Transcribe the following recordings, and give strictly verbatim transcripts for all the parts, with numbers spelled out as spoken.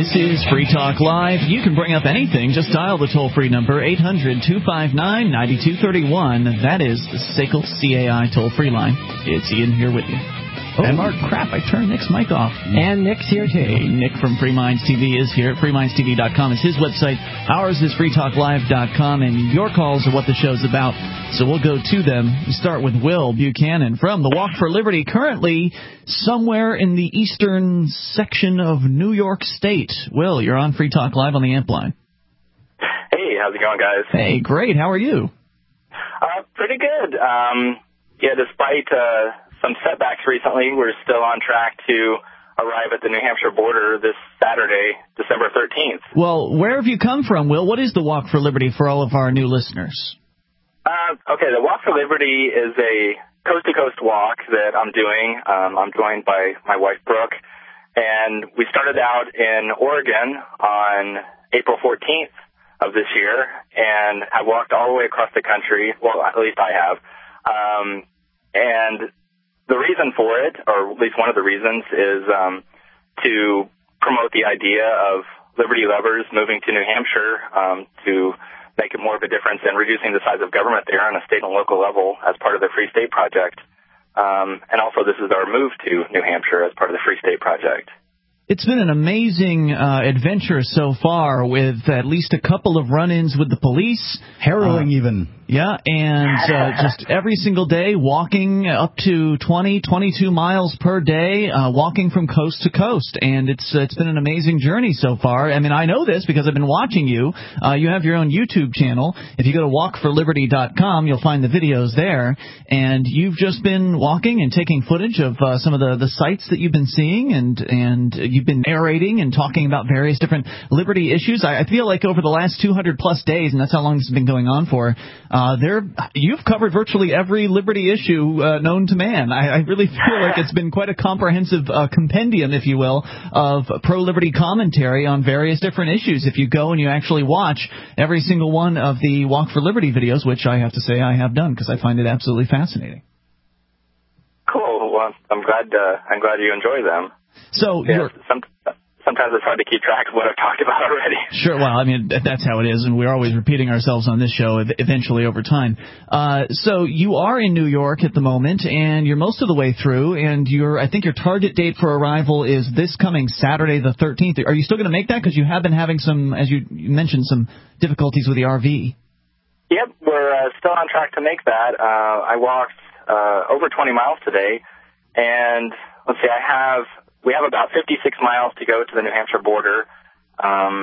This is Free Talk Live. You can bring up anything. Just dial the toll-free number, eight hundred, two five nine, nine two three one. That is the S A C L C A I toll-free line. It's Ian here with you. Oh. And Mark, crap, I turned Nick's mic off. And Nick's here, too. Hey, Nick from Free Minds T V is here. free minds t v dot com is his website. Ours is free talk live dot com, and your calls are what the show's about. So we'll go to them. We start with Will Buchanan from the Walk for Liberty, currently somewhere in the eastern section of New York State. Will, you're on Free Talk Live on the Amp line. Hey, how's it going, guys? Hey, great. How are you? Uh, pretty good. Um, yeah, despite uh, some setbacks recently, we're still on track to arrive at the New Hampshire border this Saturday, December thirteenth. Well, where have you come from, Will? What is the Walk for Liberty for all of our new listeners? Uh, okay, the Walk for Liberty is a coast-to-coast walk that I'm doing. Um, I'm joined by my wife, Brooke, and we started out in Oregon on April fourteenth of this year, and I walked all the way across the country. Well, at least I have. Um, and the reason for it, or at least one of the reasons, is um, to promote the idea of liberty lovers moving to New Hampshire um, to make it more of a difference in reducing the size of government there on a state and local level as part of the Free State Project. Um, and also this is our move to New Hampshire as part of the Free State Project. It's been an amazing uh, adventure so far, with at least a couple of run-ins with the police. Harrowing uh, even. Yeah, and uh, just every single day walking up to twenty, twenty-two miles per day, uh, walking from coast to coast. And it's uh, it's been an amazing journey so far. I mean, I know this because I've been watching you. Uh, you have your own YouTube channel. If you go to walk for liberty dot com, you'll find the videos there. And you've just been walking and taking footage of uh, some of the, the sites that you've been seeing, and, and you've been narrating and talking about various different liberty issues. I, I feel like over the last two hundred plus days, and that's how long this has been going on for, uh, there you've covered virtually every liberty issue uh, known to man. I, I really feel like it's been quite a comprehensive uh, compendium, if you will, of pro-liberty commentary on various different issues. If you go and you actually watch every single one of the Walk for Liberty videos, which I have to say I have done because I find it absolutely fascinating. Cool. Well, I'm glad. Uh, I'm glad you enjoy them. So yeah, you're, some, sometimes it's hard to keep track of what I've talked about already. Sure. Well, I mean, that's how it is, and we're always repeating ourselves on this show eventually over time. Uh, so you are in New York at the moment, and you're most of the way through, and your I think your target date for arrival is this coming Saturday the thirteenth. Are you still going to make that? Because you have been having some, as you mentioned, some difficulties with the R V. Yep, we're uh, still on track to make that. Uh, I walked uh, over twenty miles today, and let's see, I have... We have about fifty-six miles to go to the New Hampshire border, um,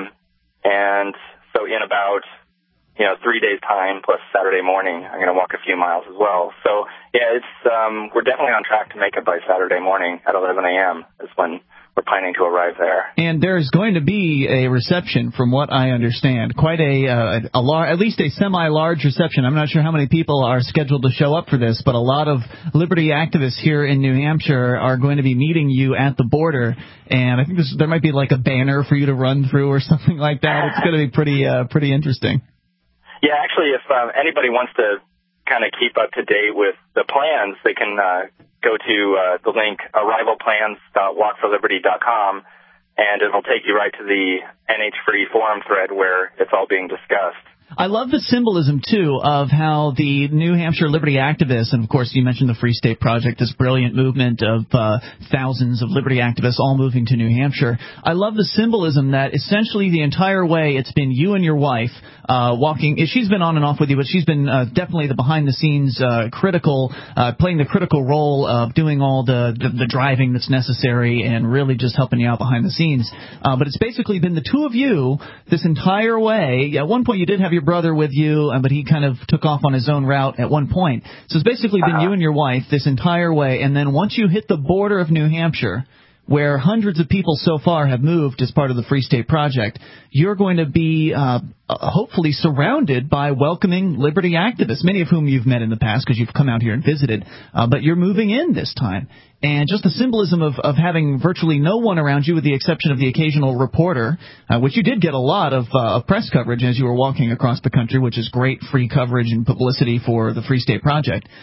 and so in about, you know, three days' time plus Saturday morning, I'm going to walk a few miles as well. So, yeah, it's um, we're definitely on track to make it by Saturday morning at eleven a.m. is when we're planning to arrive there. And there's going to be a reception, from what I understand, quite a, uh, a lar- at least a semi-large reception. I'm not sure how many people are scheduled to show up for this, but a lot of liberty activists here in New Hampshire are going to be meeting you at the border. And I think this, there might be like a banner for you to run through or something like that. It's going to be pretty, uh, pretty interesting. Yeah, actually, if um, anybody wants to kind of keep up to date with the plans, they can uh, go to uh, the link arrival plans dot walk for liberty dot com, and it'll take you right to the N H Free forum thread where it's all being discussed. I love the symbolism, too, of how the New Hampshire liberty activists, and of course you mentioned the Free State Project, this brilliant movement of uh, thousands of liberty activists all moving to New Hampshire. I love the symbolism that essentially the entire way it's been you and your wife uh, walking. She's been on and off with you, but she's been uh, definitely the behind-the-scenes uh, critical, uh, playing the critical role of doing all the, the, the driving that's necessary and really just helping you out behind the scenes. Uh, but it's basically been the two of you this entire way. At one point you did have your brother with you, but he kind of took off on his own route at one point. So it's basically been uh-huh. you and your wife this entire way, and then once you hit the border of New Hampshire, where hundreds of people so far have moved as part of the Free State Project, you're going to be uh, hopefully surrounded by welcoming liberty activists, many of whom you've met in the past because you've come out here and visited, uh, but you're moving in this time. And just the symbolism of, of having virtually no one around you with the exception of the occasional reporter, uh, which you did get a lot of uh, press coverage as you were walking across the country, which is great free coverage and publicity for the Free State Project.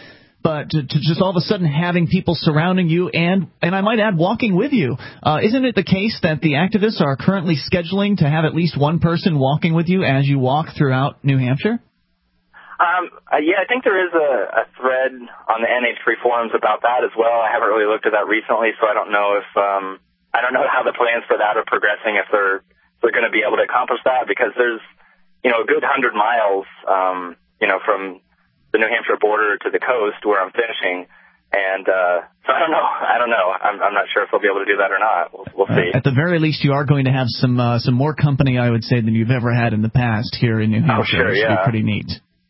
but to, to just all of a sudden having people surrounding you and, and I might add, walking with you. Uh, isn't it the case that the activists are currently scheduling to have at least one person walking with you as you walk throughout New Hampshire? Um, uh, yeah, I think there is a, a thread on the N H three forums about that as well. I haven't really looked at that recently, so I don't know if um, I don't know how the plans for that are progressing. If they're if they're going to be able to accomplish that, because there's you know a good hundred miles, um, you know, from the New Hampshire border to the coast where I'm fishing. And uh, so I don't know. I don't know. I'm, I'm not sure if they'll be able to do that or not. We'll, we'll see. Uh, at the very least, you are going to have some uh, some more company, I would say, than you've ever had in the past here in New Hampshire. Oh, sure, yeah. Which would be pretty neat.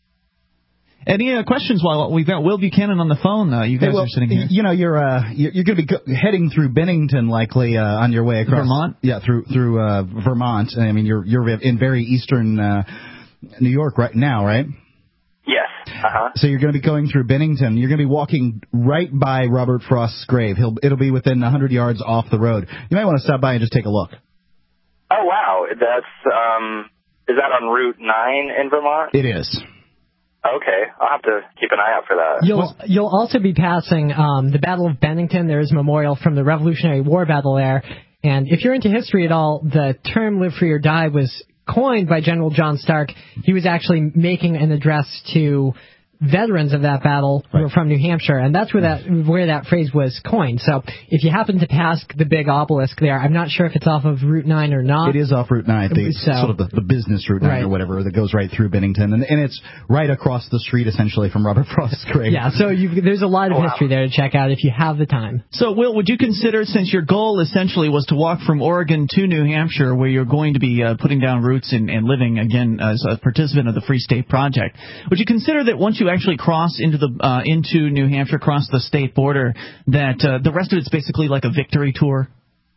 Any uh, questions while we've got Will Buchanan on the phone? Uh, you guys hey, well, are sitting here. You know, you're uh, you're, you're going to be go- heading through Bennington, likely uh, on your way across Vermont. Yeah, through through uh, Vermont. I mean, you're you're in very eastern uh, New York right now, right? Yes. Uh-huh. So you're going to be going through Bennington. You're going to be walking right by Robert Frost's grave. He'll it'll be within one hundred yards off the road. You might want to stop by and just take a look. Oh wow, that's um, is that on Route nine in Vermont? It is. Okay, I'll have to keep an eye out for that. You'll you'll also be passing um, the Battle of Bennington. There is a memorial from the Revolutionary War battle there. And if you're into history at all, the term "live free or die" was coined by General John Stark. He was actually making an address to veterans of that battle who were from New Hampshire, and that's where that where that phrase was coined. So if you happen to pass the big obelisk there, I'm not sure if it's off of Route nine or not. It is off Route nine, the, so, sort of the, the business Route nine right. or whatever that goes right through Bennington, and, and it's right across the street essentially from Robert Frost's grave. Yeah, so you, there's a lot of oh, wow. history there to check out if you have the time. So, Will, would you consider, since your goal essentially was to walk from Oregon to New Hampshire, where you're going to be uh, putting down roots and, and living, again, as a participant of the Free State Project, would you consider that once you actually cross into the uh, into New Hampshire, cross the state border, that uh, the rest of it's basically like a victory tour?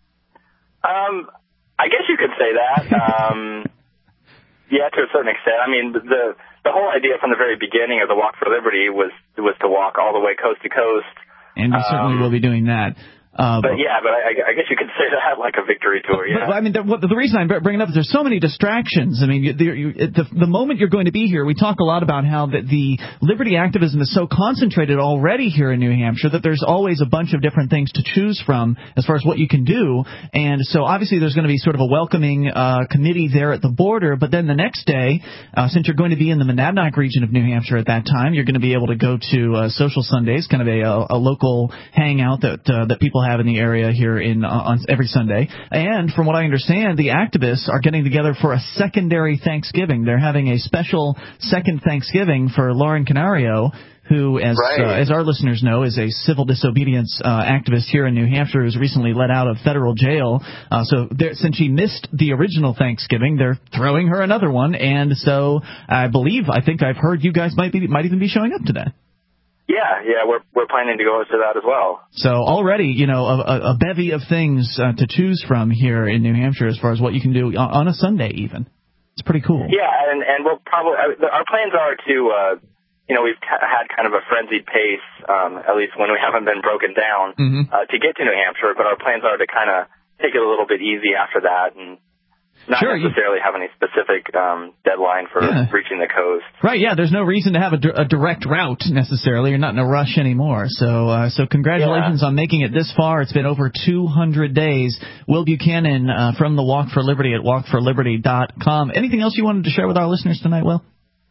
Um, I guess you could say that. Um, yeah, to a certain extent. I mean, the the whole idea from the very beginning of the Walk for Liberty was was to walk all the way coast to coast. And we um, certainly will be doing that. Uh, but yeah, but I, I guess you could say that like a victory tour. Yeah. But, I mean, the, what, the reason I bring it up is there's so many distractions. I mean, you, you, the, the moment you're going to be here, we talk a lot about how the, the liberty activism is so concentrated already here in New Hampshire that there's always a bunch of different things to choose from as far as what you can do. And so obviously there's going to be sort of a welcoming uh, committee there at the border. But then the next day, uh, since you're going to be in the Monadnock region of New Hampshire at that time, you're going to be able to go to uh, Social Sundays, kind of a, a, a local hangout that uh, that people have in the area here in uh, on every Sunday. And from what I understand, the activists are getting together for a secondary Thanksgiving. They're having a special second Thanksgiving for Lauren Canario, who, as right. uh, as our listeners know, is a civil disobedience uh, activist here in New Hampshire who's recently let out of federal jail. Uh, so since she missed the original Thanksgiving, they're throwing her another one. And so I believe, I think I've heard you guys might be might even be showing up to that. Yeah, yeah, we're we're planning to go to that as well. So already, you know, a, a bevy of things uh, to choose from here in New Hampshire as far as what you can do on, on a Sunday even. It's pretty cool. Yeah, and and we'll probably our plans are to, uh, you know, we've had kind of a frenzied pace, um, at least when we haven't been broken down, mm-hmm. uh, to get to New Hampshire. But our plans are to kind of take it a little bit easy after that and not sure, necessarily you... have any specific um, deadline for yeah. reaching the coast. Right, yeah, there's no reason to have a, d- a direct route necessarily. You're not in a rush anymore. So uh, so congratulations yeah. on making it this far. It's been over two hundred days. Will Buchanan uh, from the Walk for Liberty at walk for liberty dot com. Anything else you wanted to share with our listeners tonight, Will?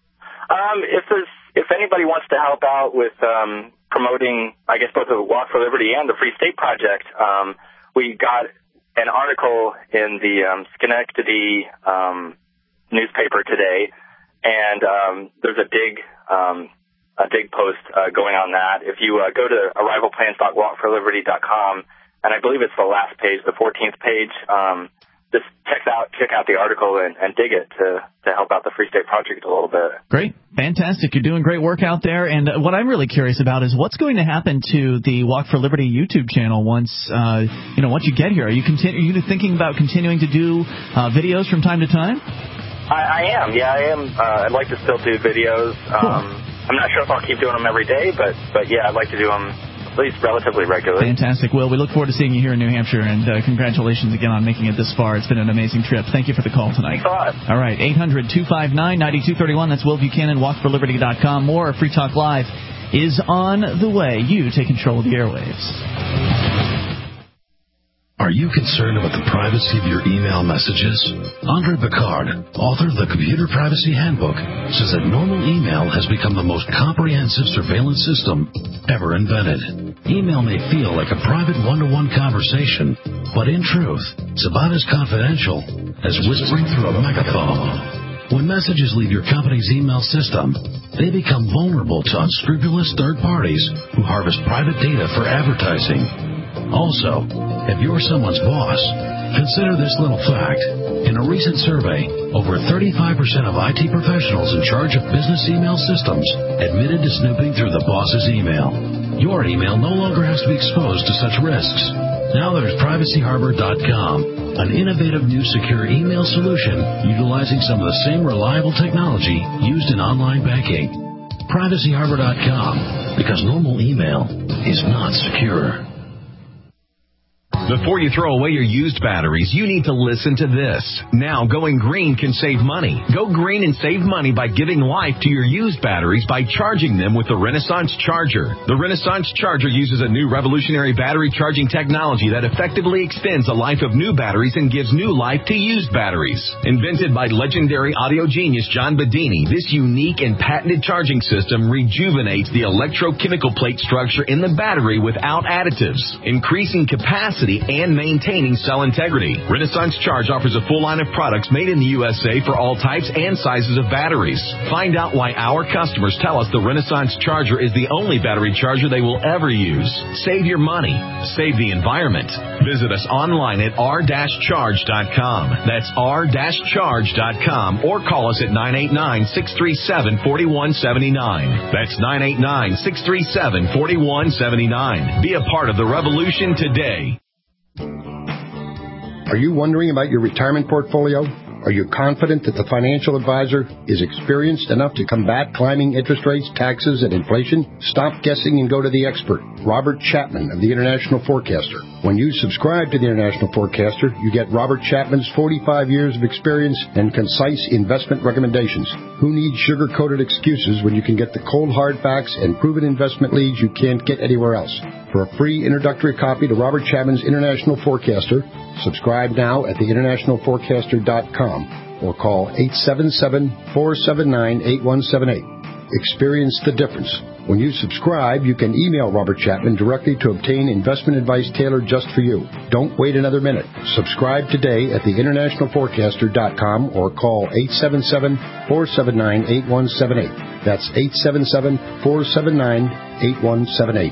Um, if there's if anybody wants to help out with um, promoting, I guess, both the Walk for Liberty and the Free State Project, um, we got an article in the um, Schenectady um, newspaper today, and um, there's a dig um, a dig post uh, going on that. If you uh, go to arrival plans dot walk for liberty dot com, and I believe it's the last page, the fourteenth page, um, just check out check out the article and, and dig it to, to help out the Free State Project a little bit. Great. Fantastic. You're doing great work out there. And what I'm really curious about is what's going to happen to the Walk for Liberty YouTube channel once, uh, you know, once you get here. Are you, continu- are you thinking about continuing to do uh, videos from time to time? I, I am. Yeah, I am. Uh, I'd like to still do videos. Cool. Um, I'm not sure if I'll keep doing them every day, but, but yeah, I'd like to do them at least relatively regularly. Fantastic. Will, we look forward to seeing you here in New Hampshire, and uh, congratulations again on making it this far. It's been an amazing trip. Thank you for the call tonight. Thanks a lot. All right, eight hundred two five nine nine two three one. That's Will Buchanan, walk for liberty dot com. More Free Talk Live is on the way. You take control of the airwaves. Are you concerned about the privacy of your email messages? Andre Picard, author of the Computer Privacy Handbook, says that normal email has become the most comprehensive surveillance system ever invented. Email may feel like a private one-to-one conversation, but in truth, it's about as confidential as whispering through a megaphone. When messages leave your company's email system, they become vulnerable to unscrupulous third parties who harvest private data for advertising. Also, if you're someone's boss, consider this little fact. In a recent survey, over thirty-five percent of I T professionals in charge of business email systems admitted to snooping through the boss's email. Your email no longer has to be exposed to such risks. Now there's Privacy Harbor dot com, an innovative new secure email solution utilizing some of the same reliable technology used in online banking. Privacy Harbor dot com, because normal email is not secure. Before you throw away your used batteries, you need to listen to this. Now, going green can save money. Go green and save money by giving life to your used batteries by charging them with the Renaissance Charger. The Renaissance Charger uses a new revolutionary battery charging technology that effectively extends the life of new batteries and gives new life to used batteries. Invented by legendary audio genius John Bedini, this unique and patented charging system rejuvenates the electrochemical plate structure in the battery without additives, increasing capacity and maintaining cell integrity. Renaissance Charge offers a full line of products made in the U S A for all types and sizes of batteries. Find out why our customers tell us the Renaissance Charger is the only battery charger they will ever use. Save your money. Save the environment. Visit us online at r dash charge dot com. That's r dash charge dot com or call us at nine eight nine, six three seven, four one seven nine. That's nine eight nine, six three seven, four one seven nine. Be a part of the revolution today. Are you wondering about your retirement portfolio? Are you confident that the financial advisor is experienced enough to combat climbing interest rates, taxes, and inflation? Stop guessing and go to the expert, Robert Chapman of the International Forecaster. When you subscribe to the International Forecaster, you get Robert Chapman's forty-five years of experience and concise investment recommendations. Who needs sugar-coated excuses when you can get the cold hard facts and proven investment leads you can't get anywhere else? For a free introductory copy to Robert Chapman's International Forecaster, subscribe now at the international forecaster dot com or call eight seven seven, four seven nine, eight one seven eight. Experience the difference. When you subscribe, you can email Robert Chapman directly to obtain investment advice tailored just for you. Don't wait another minute. Subscribe today at the international forecaster dot com or call eight seven seven, four seven nine, eight one seven eight. That's eight seven seven, four seven nine, eight one seven eight.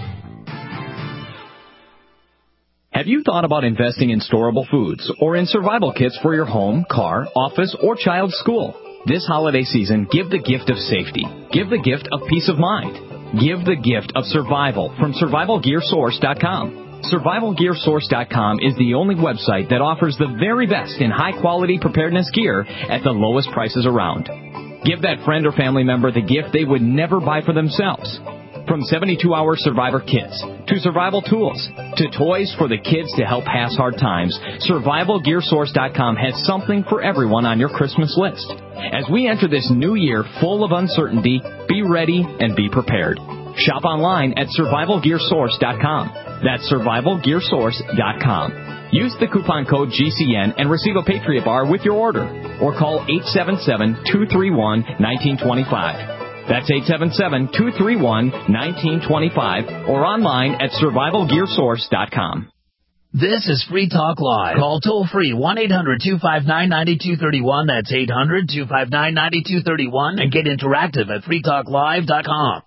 Have you thought about investing in storable foods or in survival kits for your home, car, office, or child's school? This holiday season, give the gift of safety. Give the gift of peace of mind. Give the gift of survival from survival gear source dot com. survival gear source dot com is the only website that offers the very best in high-quality preparedness gear at the lowest prices around. Give that friend or family member the gift they would never buy for themselves. From seventy-two hour survivor kits, to survival tools, to toys for the kids to help pass hard times, survival gear source dot com has something for everyone on your Christmas list. As we enter this new year full of uncertainty, be ready and be prepared. Shop online at survival gear source dot com. That's survival gear source dot com. Use the coupon code G C N and receive a Patriot Bar with your order. Or call eight seven seven, two three one, one nine two five. That's eight seven seven, two three one, one nine two five or online at survival gear source dot com. This is Free Talk Live. Call toll free one eight hundred, two five nine, nine two three one. That's eight hundred, two five nine, nine two three one and get interactive at free talk live dot com.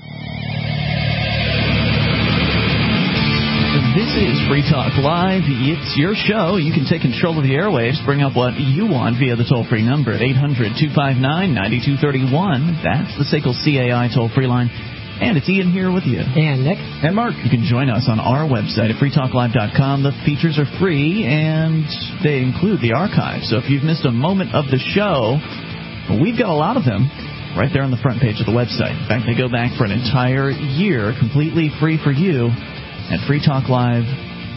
This is Free Talk Live. It's your show. You can take control of the airwaves. Bring up what you want via the toll-free number at eight hundred, two five nine, nine two three one. That's the S A C L C A I toll-free line. And it's Ian here with you. And Nick. And Mark. You can join us on our website at free talk live dot com. The features are free, and they include the archive. So if you've missed a moment of the show, we've got a lot of them right there on the front page of the website. In fact, they go back for an entire year, completely free for you, at free talk live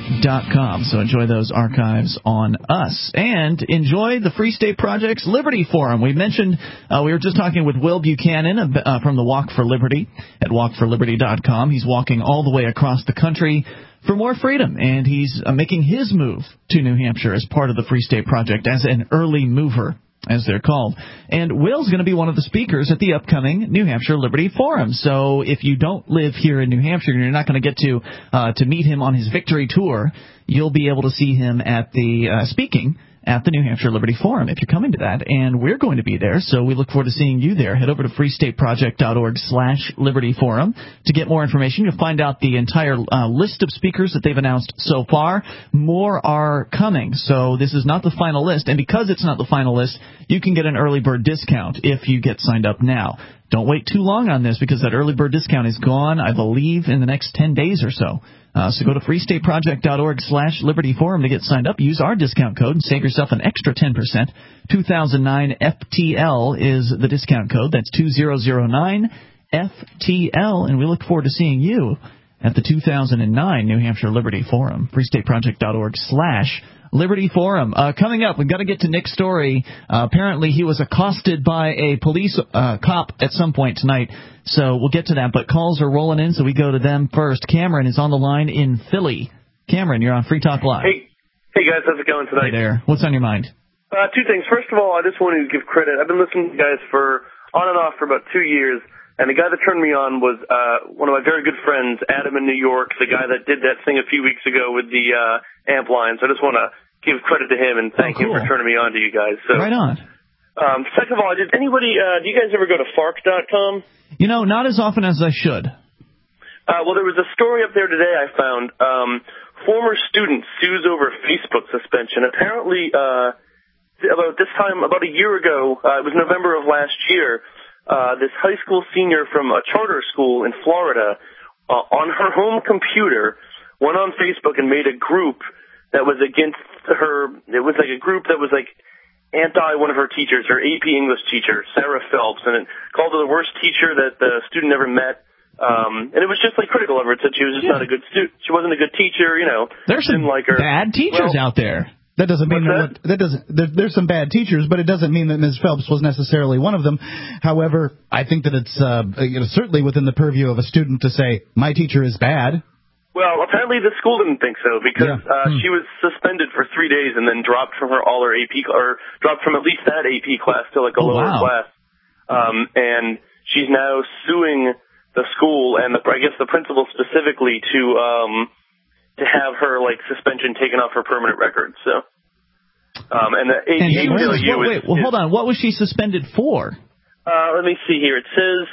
dot com. So enjoy those archives on us. And enjoy the Free State Project's Liberty Forum. We mentioned, uh, we were just talking with Will Buchanan uh, from the Walk for Liberty at walk for liberty dot com. He's walking all the way across the country for more freedom, and he's uh, making his move to New Hampshire as part of the Free State Project as an early mover, as they're called. And Will's going to be one of the speakers at the upcoming New Hampshire Liberty Forum. So if you don't live here in New Hampshire and you're not going to get to uh, to meet him on his victory tour, you'll be able to see him at the uh, speaking at the New Hampshire Liberty Forum if you're coming to that, and we're going to be there, so we look forward to seeing you there. Head over to free state project dot org slash Liberty Forum to get more information. You'll find out the entire uh, list of speakers that they've announced so far. More are coming, so this is not the final list, and because it's not the final list, you can get an early bird discount if you get signed up now. Don't wait too long on this because that early bird discount is gone, I believe, in the next ten days or so. Uh, so go to free state project dot org slash Liberty Forum to get signed up. Use our discount code and save yourself an extra ten percent. two thousand nine F T L is the discount code. That's two thousand nine F T L, and we look forward to seeing you at the two thousand nine New Hampshire Liberty Forum. free state project dot org slash Liberty Forum. Uh, coming up, we've got to get to Nick's story. Uh, apparently he was accosted by a police uh, cop at some point tonight, so we'll get to that. But calls are rolling in, so we go to them first. Cameron is on the line in Philly. Cameron, you're on Free Talk Live. Hey, hey guys, how's it going tonight? Hey there. What's on your mind? Uh, two things. First of all, I just wanted to give credit. I've been listening to you guys for on and off for about two years. And the guy that turned me on was uh one of my very good friends, Adam in New York, the guy that did that thing a few weeks ago with the uh amp line. So I just want to give credit to him and thank oh, cool. him for turning me on to you guys. So, right on. Um, second of all, did anybody, uh, do you guys ever go to fark dot com? You know, not as often as I should. Uh, well, there was a story up there today I found. Um, former student sues over Facebook suspension. Apparently, uh, about this time, about a year ago, uh, it was November of last year, Uh, this high school senior from a charter school in Florida, uh, on her home computer, went on Facebook and made a group that was against her. It was like a group that was like anti one of her teachers, her A P English teacher, Sarah Phelps, and it called her the worst teacher that the student ever met. Um, and it was just like critical of her. It said she was just yeah. not a good student. She wasn't a good teacher, you know. There's some didn't like her. bad teachers well, out there. That doesn't mean that, that doesn't. There, there's some bad teachers, but it doesn't mean that Miz Phelps was necessarily one of them. However, I think that it's uh, you know, certainly within the purview of a student to say my teacher is bad. Well, apparently the school didn't think so because yeah. uh, hmm. she was suspended for three days and then dropped from her all her A P or dropped from at least that A P class to like a oh, lower wow. class. Um, and she's now suing the school and the, I guess the principal specifically to. Um, to have her, like, suspension taken off her permanent record, so. Um, and the A P A C L U wait, wait, well, is, hold on. What was she suspended for? Uh, let me see here. It says,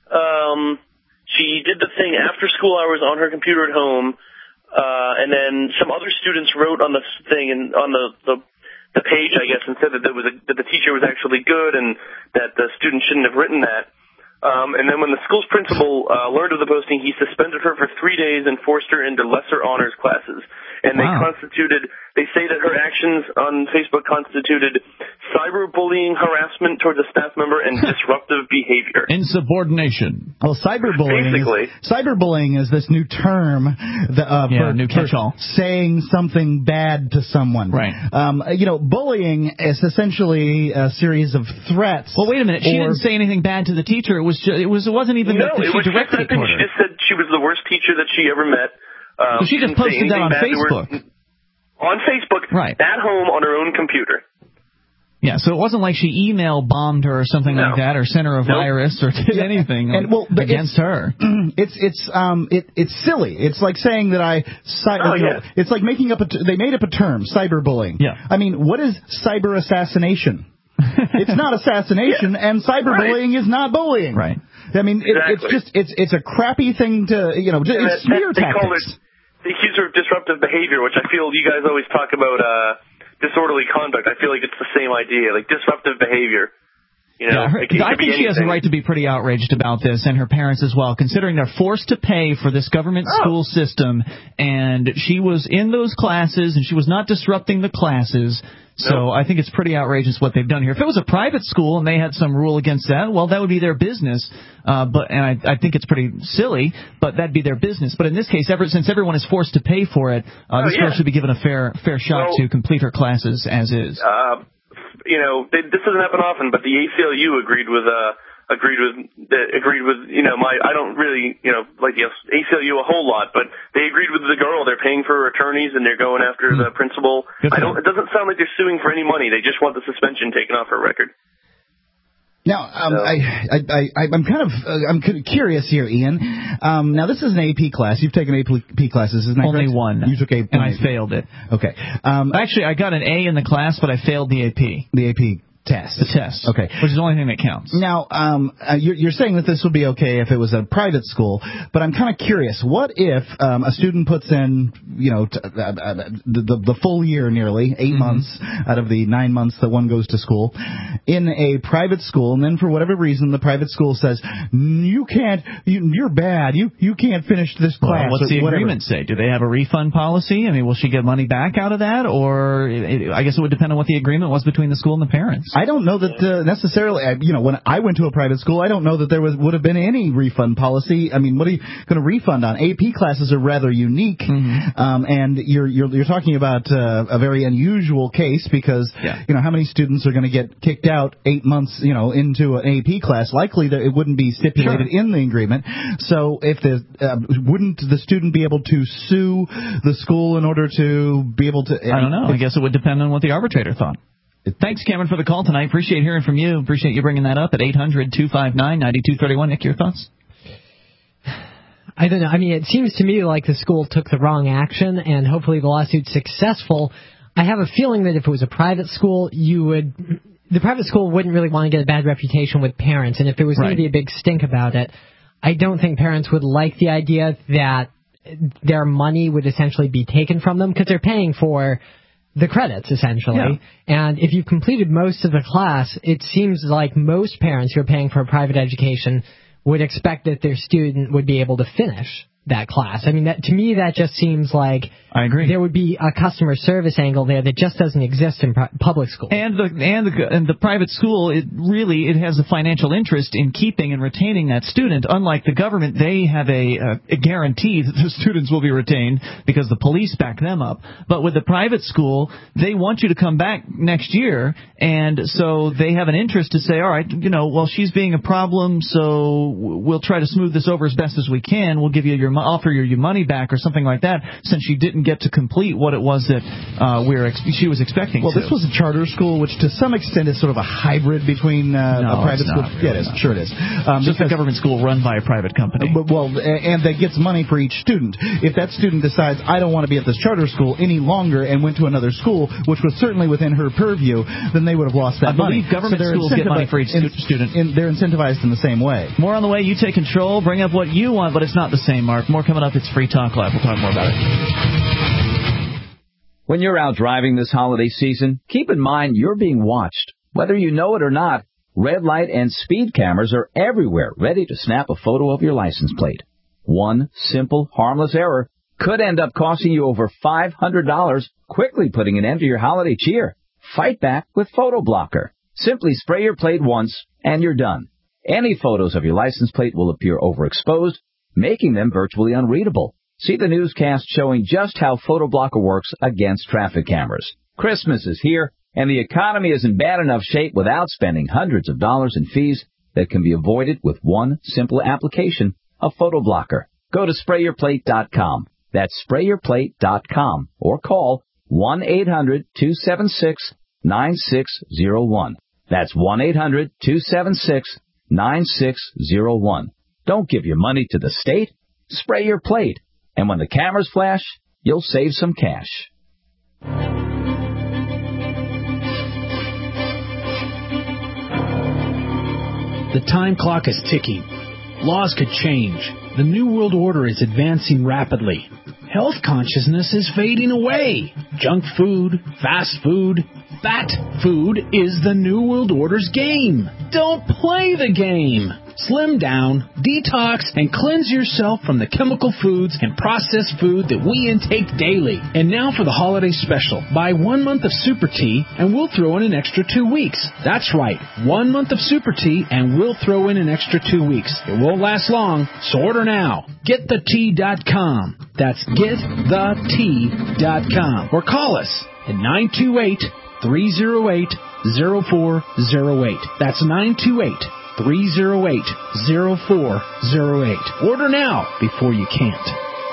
um, she did the thing after school hours on her computer at home, uh, and then some other students wrote on the thing and on the, the, the page, I guess, and said that there was a, that the teacher was actually good and that the student shouldn't have written that. Um, and then when the school's principal uh, learned of the posting, he suspended her for three days and forced her into lesser honors classes. And they wow. constituted, they say that her actions on Facebook constituted cyberbullying, harassment towards a staff member, and disruptive behavior. Insubordination. Well, cyberbullying Basically. is, cyberbullying is this new term that, uh, yeah, for, new catch-all. for saying something bad to someone. Right. Um, you know, bullying is essentially a series of threats. Well, wait a minute. She or, didn't say anything bad to the teacher. It was just, it was it wasn't even no, that, that it she was directed it toward her. She just said she was the worst teacher that she ever met. Um, so she just posted that on Facebook. On Facebook, right. at home on her own computer. Yeah, so it wasn't like she email bombed her or something no. like that, or sent her a nope. virus or did yeah. anything and, well, against it's, her. It's it's um it it's silly. It's like saying that I. Oh, you yeah. know, it's like making up a. T- they made up a term, cyberbullying. Yeah. I mean, what is cyber assassination? It's not assassination, yeah. and cyberbullying right. is not bullying. Right. I mean, it, exactly. it's just it's it's a crappy thing to you know. Yeah, it's that, smear that, they tactics. call it, they accuse her of disruptive behavior, which I feel you guys always talk about uh, disorderly conduct. I feel like it's the same idea, like disruptive behavior. You know, yeah, her, it could, it I could think she has a right to be pretty outraged about this, and her parents as well, considering they're forced to pay for this government oh. school system, and she was in those classes, and she was not disrupting the classes. So nope. I think it's pretty outrageous what they've done here. If it was a private school and they had some rule against that, well, that would be their business. Uh, but and I, I think it's pretty silly, but that'd be their business. But in this case, ever since everyone is forced to pay for it, uh, oh, this yeah. girl should be given a fair fair shot well, to complete her classes as is. Uh, you know, they, this doesn't happen often, but the A C L U agreed with uh, agreed with agreed with you know my I don't really you know like the A C L U a whole lot, but they agreed with the girl. They're paying for her attorneys and they're going after mm. the principal. I don't. It doesn't sound like they're suing for any money. They just want the suspension taken off her record. Now, um, so. I, I, I, I'm kind of, uh, I'm curious here, Ian. Um, now, this is an A P class. You've taken A P classes, isn't that Only correct? one. You took A P, and I failed it. Okay. Um, Actually, I got an A in the class, but I failed the A P. The A P test. The test. Okay. Which is the only thing that counts. Now, um, uh, you're, you're saying that this would be okay if it was a private school, but I'm kind of curious. What if um, a student puts in, you know, t- uh, uh, the, the, the full year nearly, eight mm-hmm. months out of the nine months that one goes to school, in a private school, and then for whatever reason the private school says, you can't, you, you're bad, you you can't finish this class. Well, what's the whatever. agreement say? Do they have a refund policy? I mean, will she get money back out of that? Or it, I guess it would depend on what the agreement was between the school and the parents. I don't know that uh, necessarily, uh, you know, when I went to a private school, I don't know that there was would have been any refund policy. I mean, what are you going to refund on? A P classes are rather unique, mm-hmm. um, and you're, you're you're talking about uh, a very unusual case because, yeah. you know, how many students are going to get kicked out eight months, you know, into an A P class? Likely that it wouldn't be stipulated sure. in the agreement. So if the uh, wouldn't the student be able to sue the school in order to be able to? I don't know. If, I guess it would depend on what the arbitrator thought. Thanks, Cameron, for the call tonight. Appreciate hearing from you. Appreciate you bringing that up at eight hundred two five nine nine two three one. Nick, your thoughts? I don't know. I mean, it seems to me like the school took the wrong action, and hopefully the lawsuit's successful. I have a feeling that if it was a private school, you would... The private school wouldn't really want to get a bad reputation with parents, and if there was right. going to be a big stink about it, I don't think parents would like the idea that their money would essentially be taken from them because they're paying for the credits, essentially. Yeah. And if you've completed most of the class, it seems like most parents who are paying for a private education would expect that their student would be able to finish that class. I mean, that, to me, that just seems like I agree. There would be a customer service angle there that just doesn't exist in pri- public school. And the and the and the private school, it really it has a financial interest in keeping and retaining that student. Unlike the government, they have a, a, a guarantee that the students will be retained because the police back them up. But with the private school, they want you to come back next year, and so they have an interest to say, all right, you know, well, she's being a problem, so we'll try to smooth this over as best as we can. We'll give you your offer you your money back or something like that, since you didn't get to complete what it was that uh, we were ex- she was expecting. Well, to. this was a charter school, which to some extent is sort of a hybrid between uh, no, a private it's school. Not, really yeah, it is. not. Sure, it is. Um, just a government school run by a private company. But, well, and that gets money for each student. If that student decides I don't want to be at this charter school any longer and went to another school, which was certainly within her purview, then they would have lost that I money. believe government so schools get money for each in, student. In, they're incentivized in the same way. More on the way. You take control. Bring up what you want, but it's not the same, Mark. More coming up. It's Free Talk Live. We'll talk more about it. When you're out driving this holiday season, keep in mind you're being watched. Whether you know it or not, red light and speed cameras are everywhere, ready to snap a photo of your license plate. One simple, harmless error could end up costing you over five hundred dollars, quickly putting an end to your holiday cheer. Fight back with Photo Blocker. Simply spray your plate once, and you're done. Any photos of your license plate will appear overexposed, making them virtually unreadable. See the newscast showing just how Photo Blocker works against traffic cameras. Christmas is here, and the economy is in bad enough shape without spending hundreds of dollars in fees that can be avoided with one simple application of Photo Blocker. Go to spray your plate dot com. That's spray your plate dot com or call one eight hundred two seven six nine six zero one. That's one eight hundred two seven six nine six zero one. Don't give your money to the state. Spray your plate. And when the cameras flash, you'll save some cash. The time clock is ticking. Laws could change. The New World Order is advancing rapidly. Health consciousness is fading away. Junk food, fast food, fat food is the New World Order's game. Don't play the game. Slim down, detox, and cleanse yourself from the chemical foods and processed food that we intake daily. And now for the holiday special. Buy one month of Super Tea, and we'll throw in an extra two weeks. That's right, one month of Super Tea, and we'll throw in an extra two weeks. It won't last long, so order now. get the tea dot com. That's get the tea dot com. Or call us at nine two eight, three oh eight, oh four oh eight. That's nine two eight, three oh eight, oh four oh eight. Order now before you can't.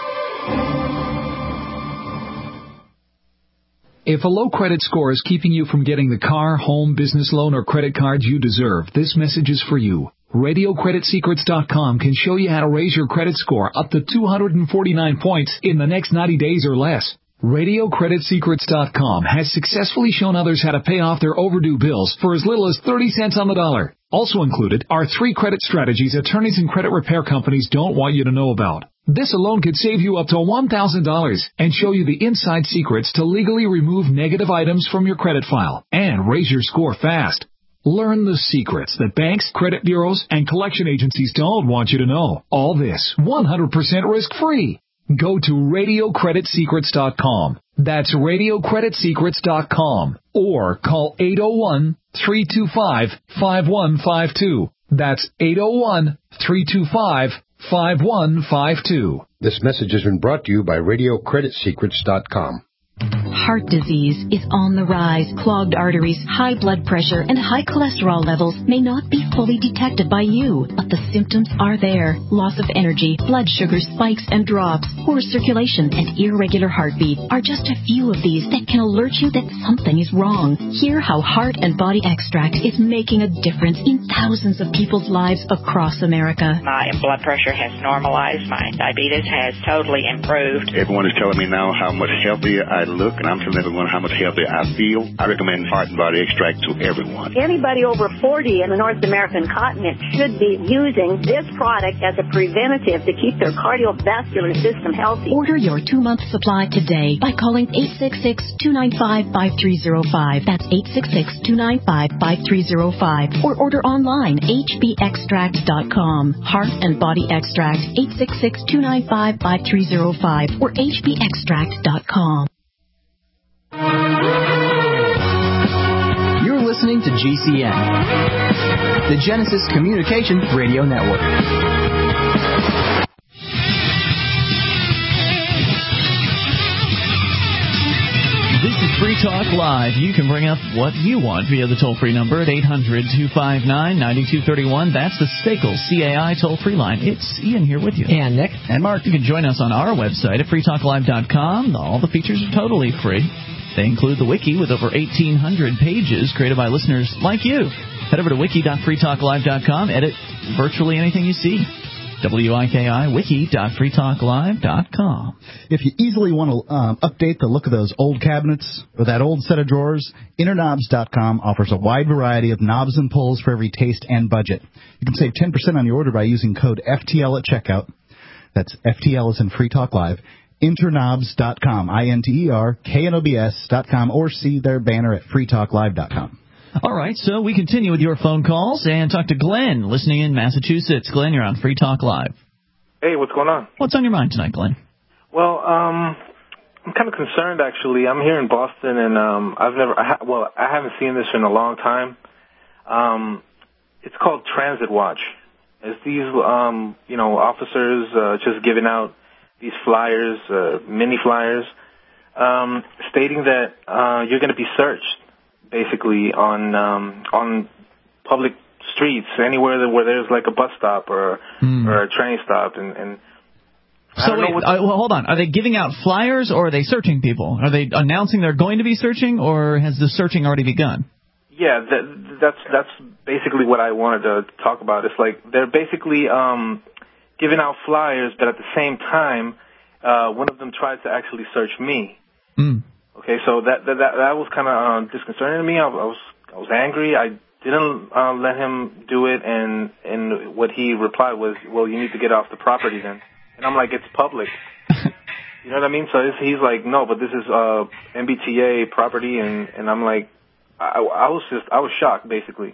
If a low credit score is keeping you from getting the car, home, business loan, or credit cards you deserve, this message is for you. radio credit secrets dot com can show you how to raise your credit score up to two hundred forty-nine points in the next ninety days or less. radio credit secrets dot com has successfully shown others how to pay off their overdue bills for as little as thirty cents on the dollar. Also included are three credit strategies attorneys and credit repair companies don't want you to know about. This alone could save you up to one thousand dollars and show you the inside secrets to legally remove negative items from your credit file and raise your score fast. Learn the secrets that banks, credit bureaus, and collection agencies don't want you to know. All this one hundred percent risk-free. Go to radio credit secrets dot com. That's radio credit secrets dot com. Or call eight oh one, three two five, five one five two. That's eight oh one, three two five, five one five two. This message has been brought to you by radio credit secrets dot com. Heart disease is on the rise. Clogged arteries, high blood pressure, and high cholesterol levels may not be fully detected by you, but the symptoms are there. Loss of energy, blood sugar spikes and drops, poor circulation, and irregular heartbeat are just a few of these that can alert you that something is wrong. Hear how Heart and Body Extract is making a difference in thousands of people's lives across America. My blood pressure has normalized. My diabetes has totally improved. Everyone is telling me now how much healthier I look, and I'm telling everyone how much healthier I feel. I recommend Heart and Body Extract to everyone. Anybody over forty in the North American continent should be using this product as a preventative to keep their cardiovascular system healthy. Order your two-month supply today by calling eight six six, two nine five, five three zero five. That's eight six six, two nine five, five three zero five. Or order online, h b extract dot com. Heart and Body Extract, eight six six, two nine five, five three zero five or h b extract dot com. You're listening to G C N, the Genesis Communications Radio Network. This is Free Talk Live. You can bring up what you want via the toll-free number at eight hundred, two five nine, nine two three one. That's the Staples C A I toll-free line. It's Ian here with you. And Nick. And Mark. You can join us on our website at free talk live dot com. All the features are totally free. They include the wiki with over eighteen hundred pages created by listeners like you. Head over to wiki dot free talk live dot com. Edit virtually anything you see. W I K I, wiki dot free talk live dot com. If you easily want to um, update the look of those old cabinets or that old set of drawers, inner knobs dot com offers a wide variety of knobs and pulls for every taste and budget. You can save ten percent on your order by using code F T L at checkout. That's F T L as in Free Talk Live. inter knobs dot com, I N T E R K N O B S dot com, or see their banner at free talk live dot com. All right, so we continue with your phone calls and talk to Glenn, listening in Massachusetts. Glenn, you're on Free Talk Live. Hey, what's going on? What's on your mind tonight, Glenn? Well, um, I'm kind of concerned, actually. I'm here in Boston, and um, I've never, I ha- well, I haven't seen this in a long time. Um, it's called Transit Watch. It's these, um, you know, officers uh, just giving out these flyers, uh, mini flyers, um, stating that uh, you're going to be searched, basically, on um, on public streets, anywhere that, where there's like a bus stop or mm. or a train stop. And, and so wait, uh, well, hold on. Are they giving out flyers, or are they searching people? Are they announcing they're going to be searching, or has the searching already begun? Yeah, that, that's that's basically what I wanted to talk about. It's like they're basically um, giving out flyers, but at the same time, uh, one of them tried to actually search me. Mm. Okay, so that that that was kind of um, disconcerting to me. I, I was I was angry. I didn't uh, let him do it, and and what he replied was, "Well, you need to get off the property then." And I'm like, "It's public." You know what I mean? So it's, he's like, "No, but this is uh, M B T A property," and and I'm like, I, I was just I was shocked basically.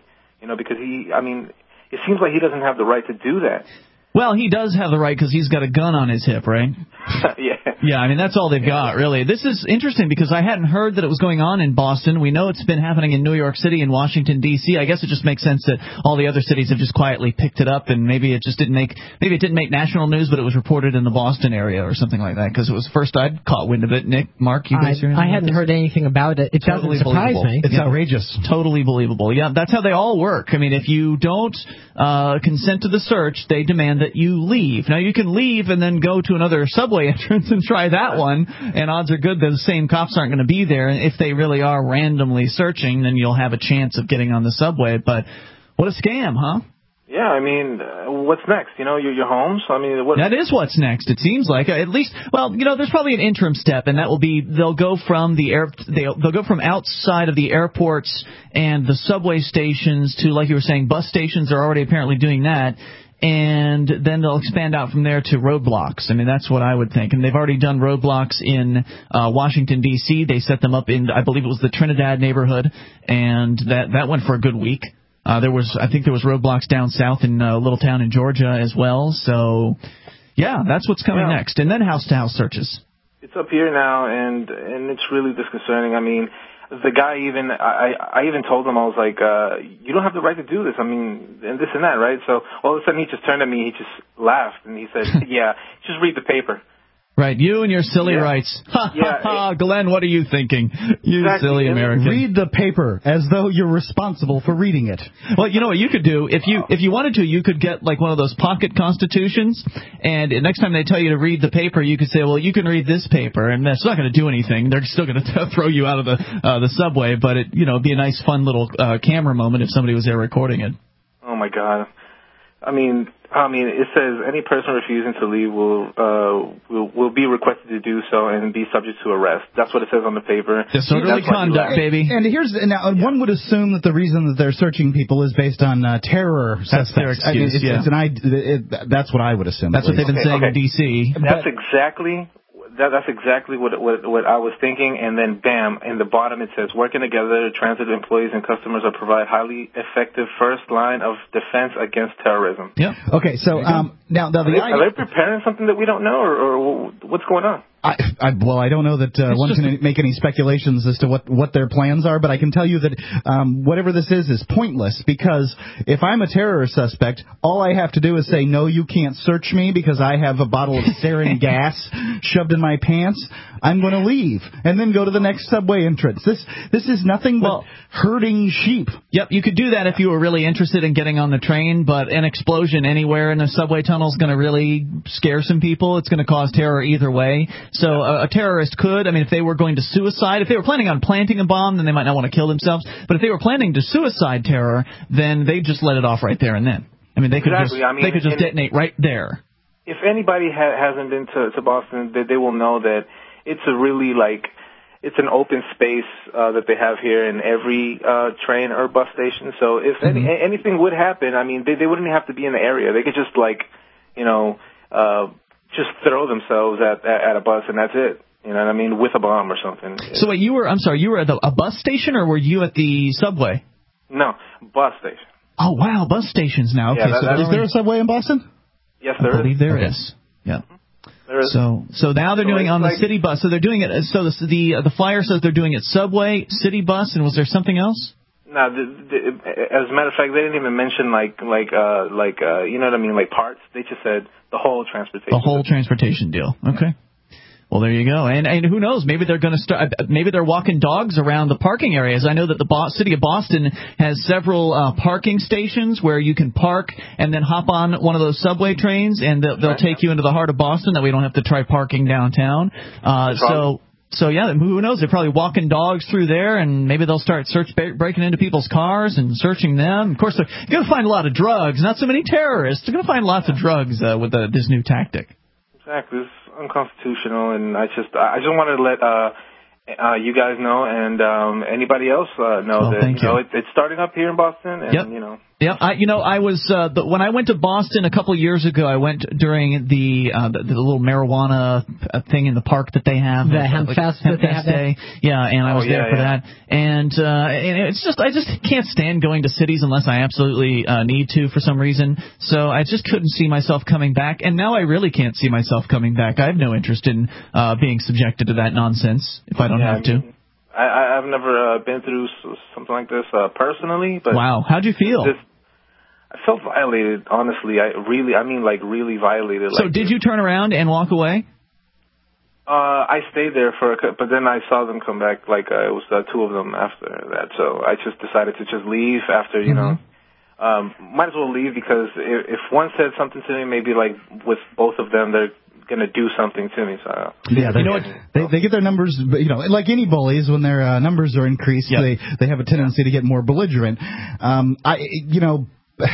You know, because he, I mean, it seems like he doesn't have the right to do that. Well, he does have the right because he's got a gun on his hip, right? Yeah. Yeah, I mean, that's all they've got, really. This is interesting because I hadn't heard that it was going on in Boston. We know it's been happening in New York City and Washington, D C I guess it just makes sense that all the other cities have just quietly picked it up, and maybe it just didn't make maybe it didn't make national news, but it was reported in the Boston area or something like that because it was the first I'd caught wind of it. Nick, Mark, you guys I, hear anything I about hadn't this? heard anything about it. It Totally doesn't surprise believable. me. It's Yeah. outrageous. Totally believable. Yeah, that's how they all work. I mean, if you don't uh, consent to the search, they demand that you leave. Now, you can leave and then go to another subway entrance and try that one, and odds are good the same cops aren't going to be there. And if they really are randomly searching, then you'll have a chance of getting on the subway. But what a scam, huh? Yeah, I mean, uh, what's next? You know, your your homes. I mean, what? That is what's next. It seems like at least. Well, you know, there's probably an interim step, and that will be they'll go from the air they'll they'll go from outside of the airports and the subway stations to, like you were saying, bus stations are already apparently doing that. And then they'll expand out from there to roadblocks. I mean, that's what I would think. And they've already done roadblocks in uh, Washington, D C They set them up in, I believe it was the Trinidad neighborhood, and that that went for a good week. Uh, there was, I think there was roadblocks down south in a little town in Georgia as well. So, yeah, that's what's coming Yeah. next. And then house-to-house searches. It's up here now, and and it's really disconcerting. I mean, the guy even, I, I even told him, I was like, uh, you don't have the right to do this. I mean, and this and that, right? So all of a sudden he just turned at me, he just laughed, and he said, yeah, just read the paper. Right, you and your silly Yeah. rights. Ha, Yeah, ha, ha, Glenn, what are you thinking? You Exactly. silly And American. Read the paper as though you're responsible for reading it. Well, you know what you could do if you if you wanted to, you could get like one of those pocket constitutions, and next time they tell you to read the paper, you could say, well, you can read this paper, and that's not going to do anything. They're still going to throw you out of the uh, the subway, but it you know it'd be a nice, fun little uh, camera moment if somebody was there recording it. Oh my God. I mean, I mean, it says any person refusing to leave will uh will, will be requested to do so and be subject to arrest. That's what it says on the paper. Disorderly That's what you conduct, like. baby. And here's now one would assume that the reason that they're searching people is based on uh, terror That's suspects. their I mean, excuse, it's, yeah. it's an I- it, that's what I would assume. That's at what they've least. been Okay, saying in okay. D C That's exactly that, that's exactly what, what what I was thinking. And then, bam! In the bottom it says, "Working together, transit employees and customers are provide highly effective first line of defense against terrorism." Yeah. Okay, so um, now, now Are the they, idea. are they preparing something that we don't know, or, or what's going on? I, I, well, I don't know that uh, one can make any speculations as to what, what their plans are, but I can tell you that um, whatever this is is pointless, because if I'm a terror suspect, all I have to do is say, no, you can't search me because I have a bottle of sarin gas shoved in my pants. I'm going to leave and then go to the next subway entrance. This this is nothing but well, herding sheep. Yep, you could do that if you were really interested in getting on the train, but an explosion anywhere in a subway tunnel is going to really scare some people. It's going to cause terror either way. So a, a terrorist could, I mean, if they were going to suicide, if they were planning on planting a bomb, then they might not want to kill themselves. But if they were planning to suicide terror, then they'd just let it off right there and then. I mean, they could Exactly. just I mean, they could just and- detonate right there. If anybody ha- hasn't been to, to Boston, they, they will know that it's a really, like, it's an open space uh, that they have here in every uh, train or bus station. So if Mm-hmm. any, anything would happen, I mean, they, they wouldn't have to be in the area. They could just, like, you know, uh, just throw themselves at, at at a bus, and that's it. You know what I mean? With a bomb or something. So wait, you were, I'm sorry, you were at the, a bus station, or were you at the subway? No, bus station. Oh, wow, bus stations now. Okay, Yeah, that- so that- there Is there a subway in Boston? Yes, I there believe is. there is. Yeah. There is. So, so now they're So doing it's on the like- city bus. So they're doing it. So the the, the flyer says they're doing it subway, city bus, and was there something else? No, the, the, as a matter of fact, they didn't even mention like like uh like uh you know what I mean, like parts. They just said the whole transportation. The whole transportation deal. Okay. Well, there you go. And and who knows? Maybe they're going to start. Maybe they're walking dogs around the parking areas. I know that the Bo- city of Boston has several uh, parking stations where you can park and then hop on one of those subway trains, and they'll, they'll take you into the heart of Boston. That we don't have to try parking downtown. Uh, so. So, yeah, who knows? They're probably walking dogs through there, and maybe they'll start search breaking into people's cars and searching them. Of course, they're going to find a lot of drugs, not so many terrorists. They're going to find lots of drugs uh, with uh, this new tactic. Exactly. It's unconstitutional, and I just I just wanted to let uh, uh, you guys know and um, anybody else uh, know Oh, that thank you know you. it, it's starting up here in Boston, and Yep. you know Yep, I, you know, I was uh, the, when I went to Boston a couple of years ago. I went during the uh, the, the little marijuana thing in the park that they have, the uh, hemp like, fest hemp that they fest have day. Yeah, and I Oh, was there yeah, for yeah. that. And, uh, and it's just I just can't stand going to cities unless I absolutely uh, need to for some reason. So I just couldn't see myself coming back, and now I really can't see myself coming back. I have no interest in uh, being subjected to that nonsense if I don't Yeah, have to. I mean, I, I've never uh, been through s- something like this uh, personally, but Wow, how'd you feel? This, I felt violated, honestly. I really, I mean, like, really violated. So like, did you turn around and walk away? Uh, I stayed there for a cou- but then I saw them come back, like, uh, it was uh, two of them after that. So I just decided to just leave after, you Mm-hmm. know, um, might as well leave because if, if one said something to me, maybe, like, with both of them, they're going to do something to me. So Yeah, you know what? They, they get their numbers, you know, like any bullies, when their uh, numbers are increased, Yep. they they have a tendency to get more belligerent. Um, I, you know.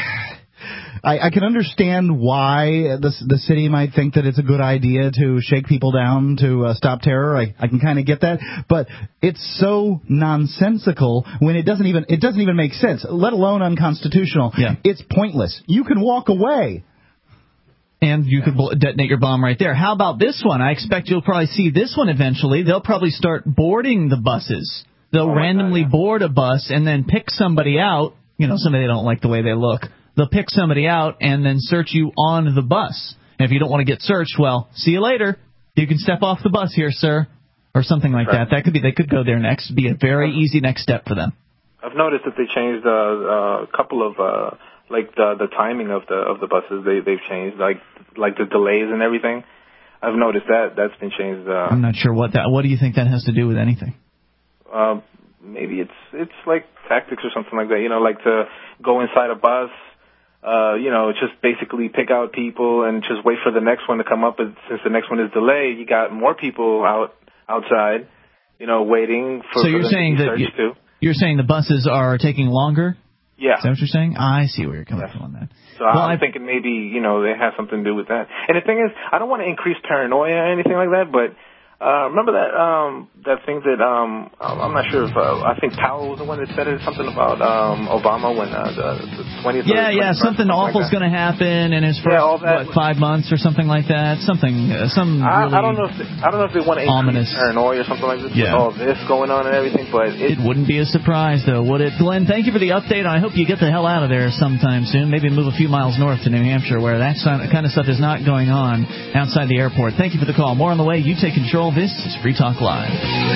I, I can understand why the the city might think that it's a good idea to shake people down to uh, stop terror. I, I can kind of get that, but it's so nonsensical when it doesn't even it doesn't even make sense, let alone unconstitutional. Yeah. It's pointless. You can walk away. And you could bl- detonate your bomb right there. How about this one? I expect you'll probably see this one eventually. They'll probably start boarding the buses. They'll Oh randomly God, yeah. board a bus and then pick somebody out. You know, somebody they don't like the way they look. They'll pick somebody out and then search you on the bus. And if you don't want to get searched, well, see you later. You can step off the bus here, sir, or something like Right. that. That could be. They could go there next. Be a very easy next step for them. I've noticed that they changed uh, uh, a couple of uh, like the the timing of the of the buses. They they've changed like like the delays and everything. I've noticed that that's been changed. Uh, I'm not sure what that. What do you think that has to do with anything? uh, maybe it's it's like tactics or something like that. You know, like to go inside a bus. Uh, you know, just basically pick out people and just wait for the next one to come up. And since the next one is delayed, you got more people out outside, you know, waiting for. So for you're them saying to be that you, searched too. you're saying the buses are taking longer? Yeah. Is that what you're saying? I see where you're coming Yes. from on that. So Well, I'm I- thinking maybe, you know, they have something to do with that. And the thing is, I don't want to increase paranoia or anything like that, but uh, remember that um, that thing that, um, I'm not sure if, uh, I think Powell was the one that said it, something about um, Obama when uh, the, the twentieth Yeah, yeah, something awful's going going to happen in his first, Yeah, all that- what, five months or something like that? Something, uh, some I, really I don't know if they, I don't know if they want to ominous. increase paranoia or something like this Yeah. with all this going on and everything, but It it, wouldn't be a surprise, though, would it? Glenn, thank you for the update. I hope you get the hell out of there sometime soon. Maybe move a few miles north to New Hampshire, where that kind of stuff is not going on outside the airport. Thank you for the call. More on the way. You take control. This is Free Talk Live.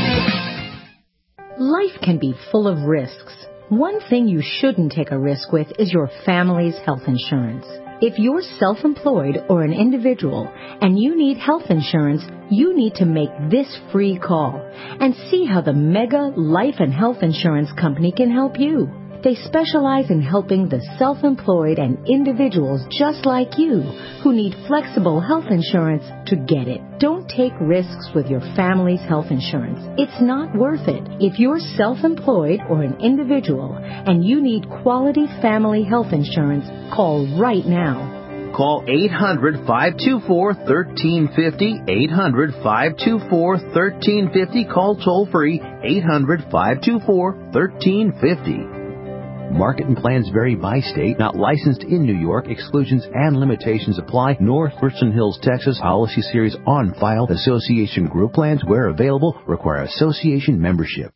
Life can be full of risks. One thing you shouldn't take a risk with is your family's health insurance. If you're self-employed or an individual and you need health insurance, you need to make this free call and see how the Mega Life and Health Insurance Company can help you. They specialize in helping the self-employed and individuals just like you who need flexible health insurance to get it. Don't take risks with your family's health insurance. It's not worth it. If you're self-employed or an individual and you need quality family health insurance, call right now. Call eight hundred, five two four, one three five zero, eight hundred, five two four, one three five zero. Call toll free, eight hundred, five two four, one three five zero. Market and plans vary by state, not licensed in New York. Exclusions and limitations apply. North Richland Hills, Texas. Policy series on file. Association group plans, where available, require association membership.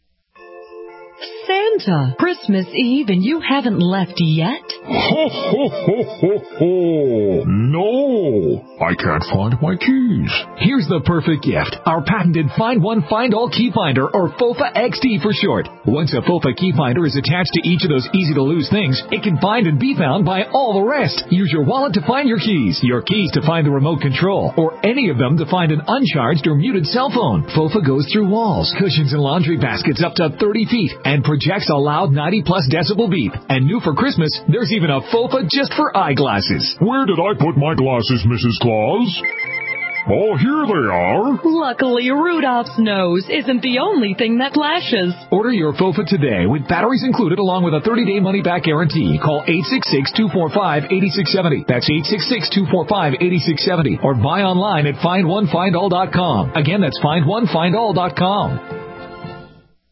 Santa, Christmas Eve and you haven't left yet? Ho, ho, ho, ho, ho. No, I can't find my keys. Here's the perfect gift. Our patented Find One, Find All Key Finder, or FOFA X T for short. Once a FOFA key finder is attached to each of those easy-to-lose things, it can find and be found by all the rest. Use your wallet to find your keys, your keys to find the remote control, or any of them to find an uncharged or muted cell phone. FOFA goes through walls, cushions, and laundry baskets up to thirty feet and projects a loud ninety plus decibel beep. And new for Christmas, there's even a FOFA just for eyeglasses. Where did I put my glasses, Missus Claus? Oh, here they are. Luckily, Rudolph's nose isn't the only thing that flashes. Order your FOFA today with batteries included along with a thirty-day money-back guarantee. Call eight six six, two four five, eight six seven zero. That's eight six six, two four five, eight six seven zero. Or buy online at find one find all dot com. Again, that's find one find all dot com.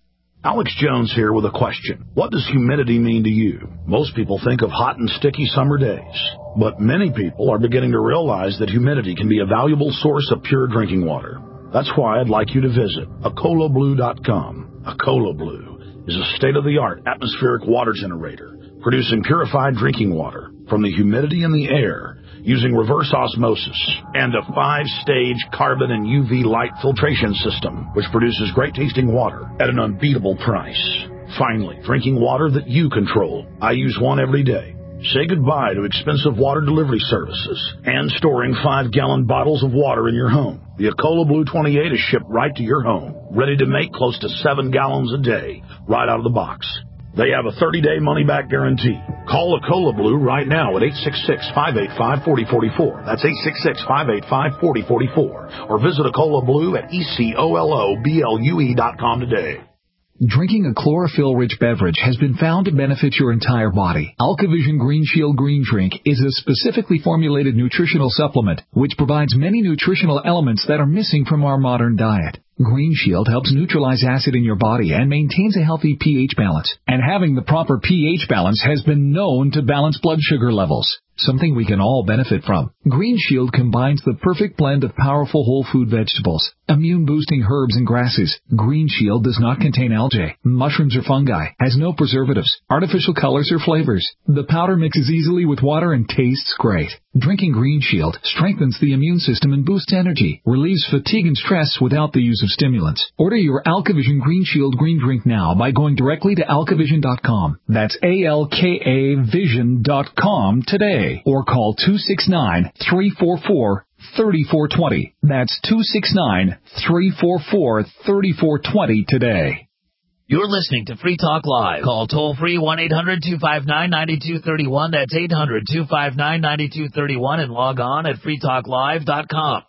Alex Jones here with a question. What does humidity mean to you? Most people think of hot and sticky summer days, but many people are beginning to realize that humidity can be a valuable source of pure drinking water. That's why I'd like you to visit Acola Blue dot com. Acola Blue is a state-of-the-art atmospheric water generator, producing purified drinking water from the humidity in the air using reverse osmosis and a five-stage carbon and U V light filtration system, which produces great-tasting water at an unbeatable price. Finally, drinking water that you control. I use one every day. Say goodbye to expensive water delivery services and storing five-gallon bottles of water in your home. The Acola Blue twenty-eight is shipped right to your home, ready to make close to seven gallons a day, right out of the box. They have a thirty-day money-back guarantee. Call Acola Blue right now at eight six six, five eight five, four zero four four. That's eight six six, five eight five, four zero four four. Or visit Acola Blue at E C O L O B L U E dot com today. Drinking a chlorophyll-rich beverage has been found to benefit your entire body. AlkaVision Green Shield Green Drink is a specifically formulated nutritional supplement which provides many nutritional elements that are missing from our modern diet. Green Shield helps neutralize acid in your body and maintains a healthy pH balance. And having the proper pH balance has been known to balance blood sugar levels, something we can all benefit from. Green Shield combines the perfect blend of powerful whole food vegetables, immune-boosting herbs and grasses. Green Shield does not contain algae, mushrooms or fungi, has no preservatives, artificial colors or flavors. The powder mixes easily with water and tastes great. Drinking Green Shield strengthens the immune system and boosts energy, relieves fatigue and stress without the use of stimulants. Order your AlkaVision Green Shield Green Drink now by going directly to alka vision dot com. That's A L K A vision dot com today. Or call two six nine, three four four, three four two zero. That's two six nine, three four four, three four two zero today. You're listening to Free Talk Live. Call toll-free one eight hundred two five nine nine two three one. That's eight hundred two five nine nine two three one. And log on at free talk live dot com.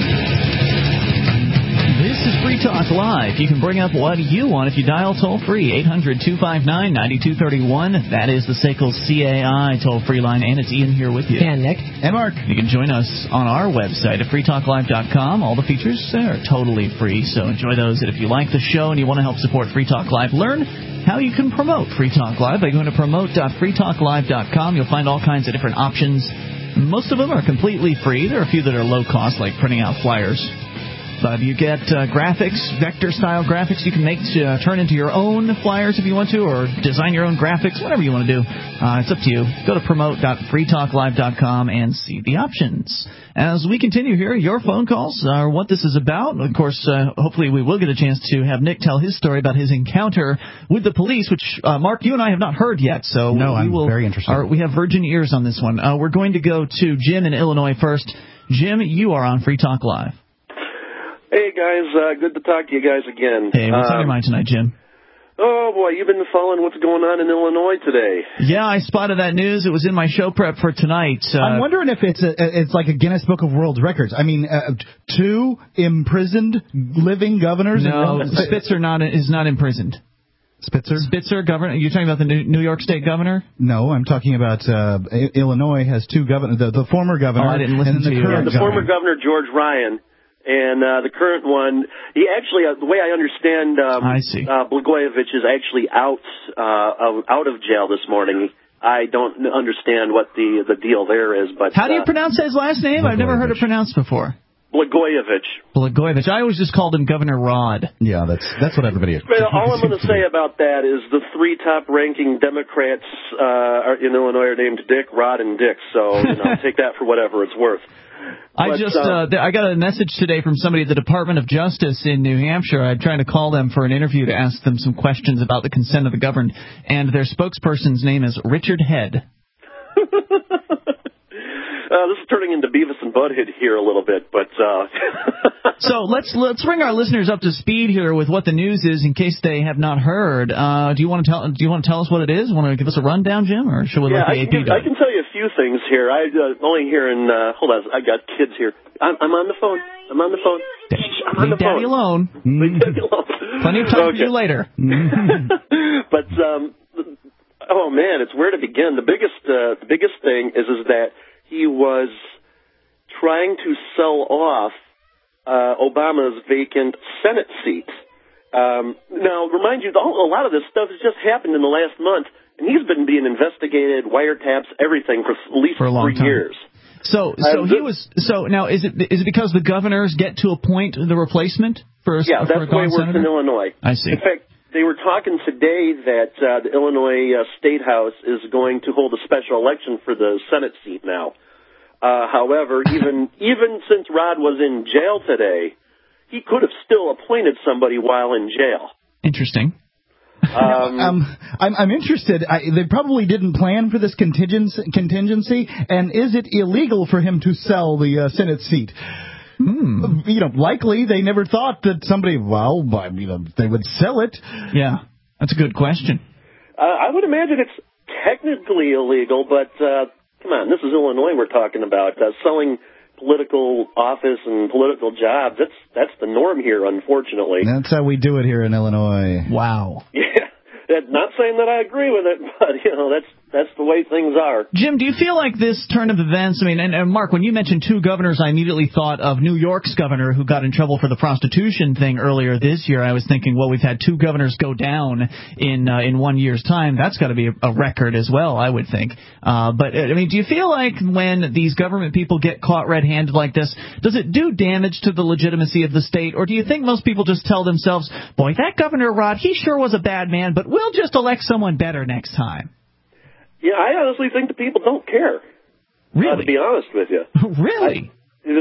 This is Free Talk Live. You can bring up what you want if you dial toll-free, eight hundred two five nine nine two three one. That is the S A C L C A I toll-free line, and it's Ian here with you. And Nick. And Mark. You can join us on our website at free talk live dot com. All the features are totally free, so enjoy those. And if you like the show and you want to help support Free Talk Live, learn how you can promote Free Talk Live by going to promote dot free talk live dot com. You'll find all kinds of different options. Most of them are completely free. There are a few that are low cost, like printing out flyers. But you get uh, graphics, vector-style graphics you can make to uh, turn into your own flyers if you want to, or design your own graphics, whatever you want to do. Uh, it's up to you. Go to promote dot free talk live dot com and see the options. As we continue here, your phone calls are what this is about. Of course, uh, hopefully we will get a chance to have Nick tell his story about his encounter with the police, which, uh, Mark, you and I have not heard yet. So no, we I'm will, very interested. Our, we have virgin ears on this one. Uh, we're going to go to Jim in Illinois first. Jim, you are on Free Talk Live. Hey, guys. Uh, good to talk to you guys again. Hey, what's um, on your mind tonight, Jim? Oh, boy, you've been following what's going on in Illinois today. Yeah, I spotted that news. It was in my show prep for tonight. Uh, I'm wondering if it's a, it's like a Guinness Book of World Records. I mean, uh, two imprisoned living governors? No, Spitzer not, is not imprisoned. Spitzer? Spitzer, governor. You're talking about the New York State governor? No, I'm talking about uh, Illinois has two governors. The, the former governor. Oh, I didn't listen and the to you. Yeah, the governor. former governor, George Ryan. And uh, the current one, he actually, uh, the way I understand, um, I see. Uh, Blagojevich is actually out uh, of, out of jail this morning. I don't understand what the the deal there is, but how do you uh, pronounce his last name? I've never heard it pronounced before. Blagojevich. Blagojevich. I always just called him Governor Rod. Yeah, that's that's what everybody. Well, all I'm going to say about that is the three top-ranking Democrats uh, in Illinois are named Dick, Rod, and Dick. So you know, take that for whatever it's worth. I But, just uh, uh, I got a message today from somebody at the Department of Justice in New Hampshire. I'm trying to call them for an interview to ask them some questions about the consent of the governed, and their spokesperson's name is Richard Head. Uh, this is turning into Beavis and Butthead here a little bit, but uh... so let's let's bring our listeners up to speed here with what the news is, in case they have not heard. Uh, do you want to tell Do you want to tell us what it is? Want to give us a rundown, Jim, or should we yeah, let the I A P can, do I it? can tell you a few things here. I uh, only here in uh, hold on, I got kids here. I'm, I'm on the phone. I'm on the phone. I'm on Leave the phone. Daddy alone. Leave Daddy alone. Plenty of time okay. for you later. But um, oh man, it's where to begin. The biggest uh, the biggest thing is is that he was trying to sell off uh, Obama's vacant Senate seat. Um, now, remind you, a lot of this stuff has just happened in the last month, and he's been being investigated, wiretaps, everything for at least for a long three time. years. So, so Uh, he was. So now, is it is it because the governors get to appoint the replacement for a, Yeah, for that's a the way it gone works senator? in Illinois. I see. In fact, they were talking today that uh, the Illinois uh, State House is going to hold a special election for the Senate seat now. Uh, however, even even since Rod was in jail today, he could have still appointed somebody while in jail. Interesting. Um, um, I'm, I'm interested. I, they probably didn't plan for this contingency, contingency, and is it illegal for him to sell the uh, Senate seat? Hmm. You know, likely they never thought that somebody, well, I mean, they would sell it. Yeah, that's a good question. Uh, I would imagine it's technically illegal, but uh, come on, this is Illinois we're talking about. Uh, selling political office and political jobs, that's that's the norm here, unfortunately. That's how we do it here in Illinois. Wow. Yeah, not saying that I agree with it, but, you know, that's that's the way things are. Jim, do you feel like this turn of events, I mean, and, and Mark, when you mentioned two governors, I immediately thought of New York's governor who got in trouble for the prostitution thing earlier this year. I was thinking, well, we've had two governors go down in uh, in one year's time. That's got to be a, a record as well, I would think. Uh, but, I mean, do you feel like when these government people get caught red-handed like this, does it do damage to the legitimacy of the state? Or do you think most people just tell themselves, boy, that Governor Rod, he sure was a bad man, but we'll just elect someone better next time? Yeah, I honestly think the people don't care. Really? Uh, to be honest with you. Really?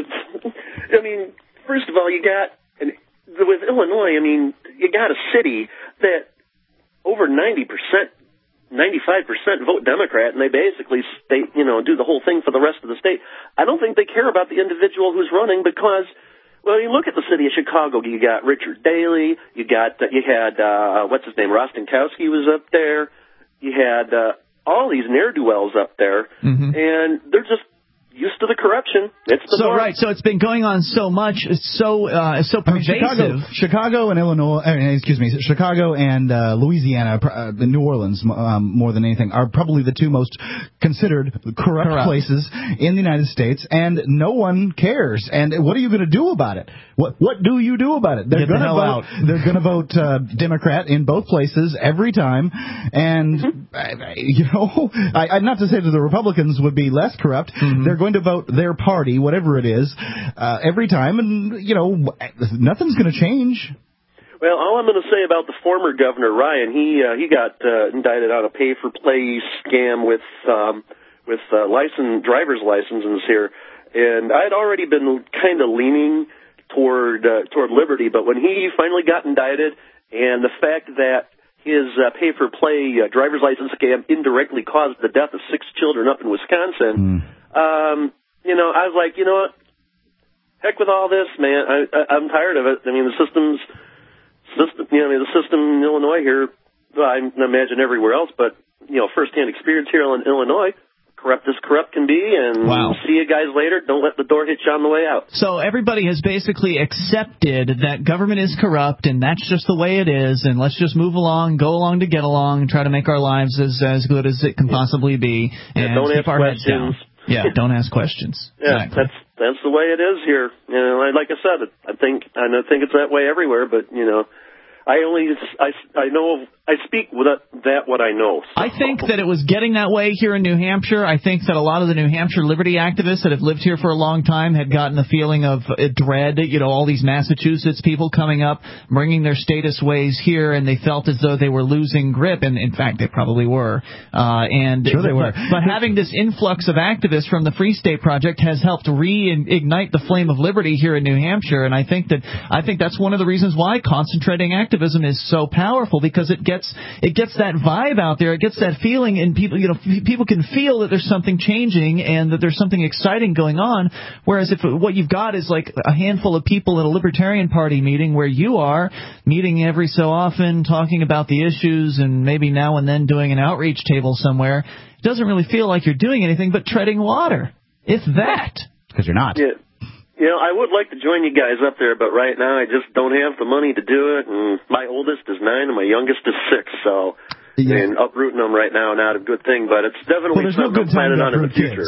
I, I mean, first of all, you got, and with Illinois, I mean, you got a city that over ninety percent, ninety-five percent vote Democrat, and they basically state, you know, do the whole thing for the rest of the state. I don't think they care about the individual who's running because, well, you look at the city of Chicago, you got Richard Daley, you got, uh, you had, uh, what's his name, Rostenkowski was up there, you had, uh, all these ne'er-do-wells up there, mm-hmm. and they're just used to the corruption. It's the so norm. Right, so it's been going on so much, it's so uh, so pervasive. I mean, Chicago, Chicago and Illinois, uh, excuse me, Chicago and uh, Louisiana, uh, New Orleans, um, more than anything, are probably the two most considered corrupt, corrupt places in the United States, and no one cares. And what are you going to do about it? What What do you do about it? They're going to the vote. Out. They're going to vote uh, Democrat in both places every time, and mm-hmm. you know, I, I, not to say that the Republicans would be less corrupt. Mm-hmm. They're going to vote their party, whatever it is, uh, every time, and, you know, nothing's going to change. Well, all I'm going to say about the former governor, Ryan, he uh, he got uh, indicted on a pay-for-play scam with um, with uh, license driver's licenses here, and I'd already been kind of leaning toward uh, toward liberty, but when he finally got indicted, and the fact that his uh, pay-for-play uh, driver's license scam indirectly caused the death of six children up in Wisconsin, mm. um, you know, I was like, you know what? Heck with all this, man. I, I, I'm tired of it. I mean, the system's system. You know, I mean, the system in Illinois here. Well, I imagine everywhere else, but you know, firsthand experience here in Illinois. Corrupt as corrupt can be, and wow. see you guys later. Don't let the door hit you on the way out. So everybody has basically accepted that government is corrupt, and that's just the way it is, and let's just move along, go along to get along, and try to make our lives as as good as it can possibly be, and yeah, don't keep ask our heads down. questions. Yeah, don't ask questions. Yeah, exactly. that's that's the way it is here. You know, like I said, I think I don't think it's that way everywhere, but you know, I only I, I know I speak with that what I know. So. I think that it was getting that way here in New Hampshire. I think that a lot of the New Hampshire liberty activists that have lived here for a long time had gotten the feeling of uh, dread. You know, all these Massachusetts people coming up, bringing their status ways here, and they felt as though they were losing grip. And in fact, they probably were. Uh, and sure they were. But, but having this influx of activists from the Free State Project has helped reignite the flame of liberty here in New Hampshire. And I think that I think that's one of the reasons why concentrating activism is so powerful, because it gets it gets that vibe out there, it gets that feeling, and people you know f- people can feel that there's something changing and that there's something exciting going on. Whereas if what you've got is like a handful of people at a Libertarian Party meeting where you are meeting every so often, talking about the issues, and maybe now and then doing an outreach table somewhere, it doesn't really feel like you're doing anything but treading water, if that. Because you're not. Yeah. You know, I would like to join you guys up there, but right now I just don't have the money to do it, and my oldest is nine and my youngest is six, so yeah. and uprooting them right now not a good thing, but it's definitely well, something no I'm planning on in the kids. future.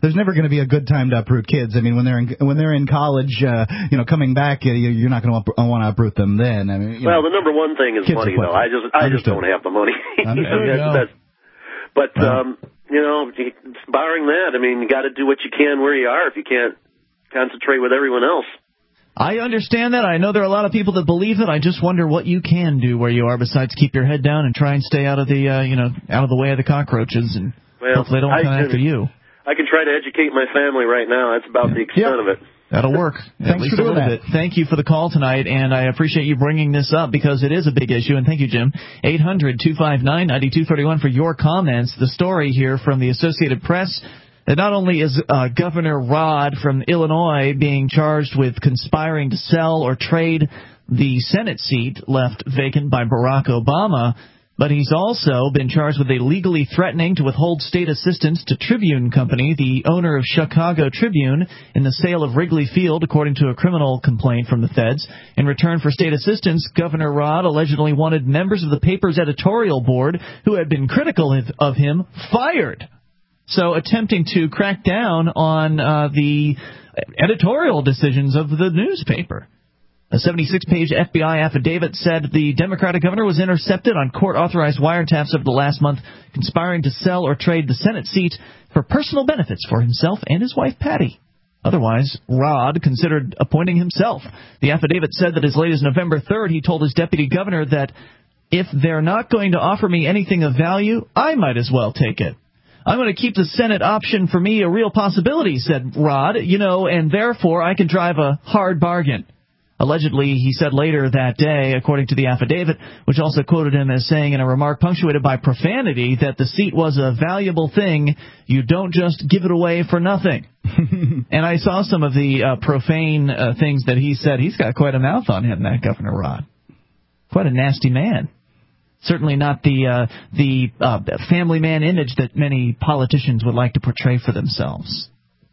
there's never going to be a good time to uproot kids. I mean, when they're in, when they're in college, uh, you know, coming back, you, you're not going to want to uproot them then. I mean, you well, know, the number one thing is money, though. I just I just don't have the money. that's, that's, but well, um, you know, barring that, I mean, you got to do what you can where you are if you can't concentrate with everyone else. I understand that. I know there are a lot of people that believe it. I just wonder what you can do where you are besides keep your head down and try and stay out of the, uh, you know, out of the way of the cockroaches, and well, hopefully they don't I come can, after you. I can try to educate my family right now. That's about the extent yep. of it. That'll work. At Thanks least for a doing little that. bit. Thank you for the call tonight, and I appreciate you bringing this up because it is a big issue. And thank you, Jim. eight hundred two five nine nine two three one for your comments. The story here from the Associated Press. That not only is uh, Governor Rod from Illinois being charged with conspiring to sell or trade the Senate seat left vacant by Barack Obama, but he's also been charged with illegally threatening to withhold state assistance to Tribune Company, the owner of Chicago Tribune, in the sale of Wrigley Field, according to a criminal complaint from the feds. In return for state assistance, Governor Rod allegedly wanted members of the paper's editorial board, who had been critical of, of him, fired. So attempting to crack down on uh, the editorial decisions of the newspaper. A seventy-six page F B I affidavit said the Democratic governor was intercepted on court-authorized wiretaps over the last month, conspiring to sell or trade the Senate seat for personal benefits for himself and his wife, Patty. Otherwise, Rod considered appointing himself. The affidavit said that as late as November third, he told his deputy governor that if they're not going to offer me anything of value, I might as well take it. I'm going to keep the Senate option for me a real possibility, said Rod, you know, and therefore I can drive a hard bargain. Allegedly, he said later that day, according to the affidavit, which also quoted him as saying in a remark punctuated by profanity that the seat was a valuable thing. You don't just give it away for nothing. And I saw some of the uh, profane uh, things that he said. He's got quite a mouth on him, that Governor Rod. Quite a nasty man. Certainly not the uh, the uh, family man image that many politicians would like to portray for themselves.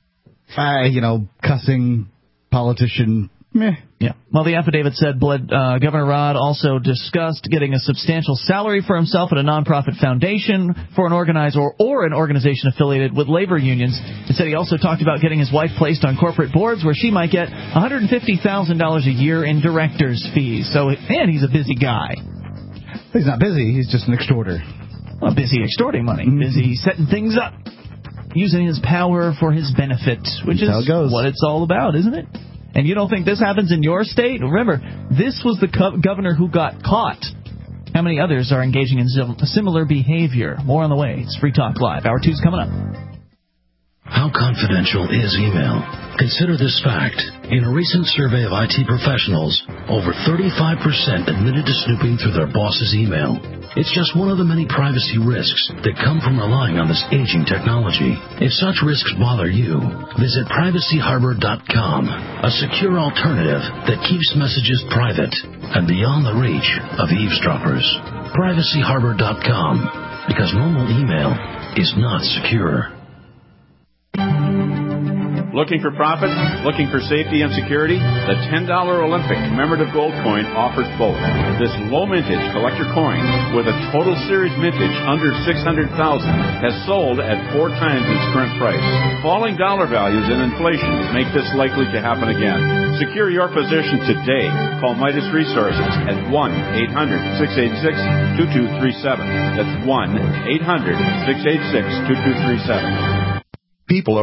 Uh, you know, cussing politician. Meh. Yeah. Well, the affidavit said Blood, uh, Governor Rod also discussed getting a substantial salary for himself at a nonprofit foundation for an organizer or, or an organization affiliated with labor unions. It said he also talked about getting his wife placed on corporate boards where she might get one hundred fifty thousand dollars a year in director's fees. So, and he's a busy guy. He's not busy. He's just an extorter. Well, busy extorting money. Mm-hmm. Busy setting things up. Using his power for his benefit, which That's is how it goes. What it's all about, isn't it? And you don't think this happens in your state? Remember, this was the co- governor who got caught. How many others are engaging in similar behavior? More on the way. It's Free Talk Live. Hour two's coming up. How confidential is email? Consider this fact. In a recent survey of I T professionals, over thirty-five percent admitted to snooping through their boss's email. It's just one of the many privacy risks that come from relying on this aging technology. If such risks bother you, visit privacy harbor dot com, a secure alternative that keeps messages private and beyond the reach of eavesdroppers. privacy harbor dot com, because normal email is not secure. Looking for profit? Looking for safety and security? The ten dollar Olympic commemorative gold coin offers both. This low mintage collector coin with a total series mintage under six hundred thousand has sold at four times its current price. Falling dollar values and inflation make this likely to happen again. Secure your position today. Call Midas Resources at one eight hundred six eight six two two three seven. That's one eight hundred six eight six two two three seven. People are